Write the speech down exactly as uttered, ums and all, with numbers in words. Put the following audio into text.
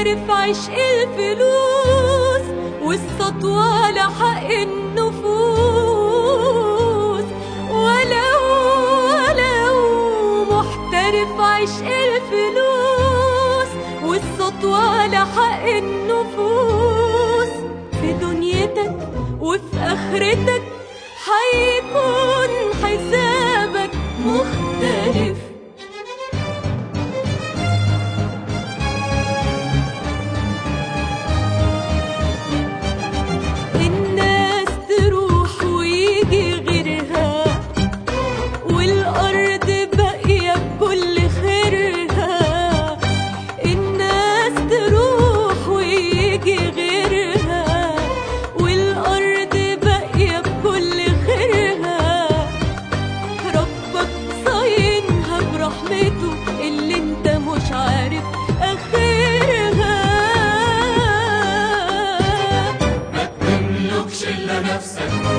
محترف عشق الفلوس والسطوة لحق النفوس. ولو ولو محترف عشق الفلوس والسطوة لحق النفوس، في دنيتك وفي آخرتك هيكون حسابك مختلف. الناس تروح ويجي غيرها والأرض باقية بكل خيرها. الناس تروح ويجي غيرها والأرض باقية بكل خيرها. ربك صاينها برحمته اللي انت مش عارف آخرها. ما تملكش إلا نفسك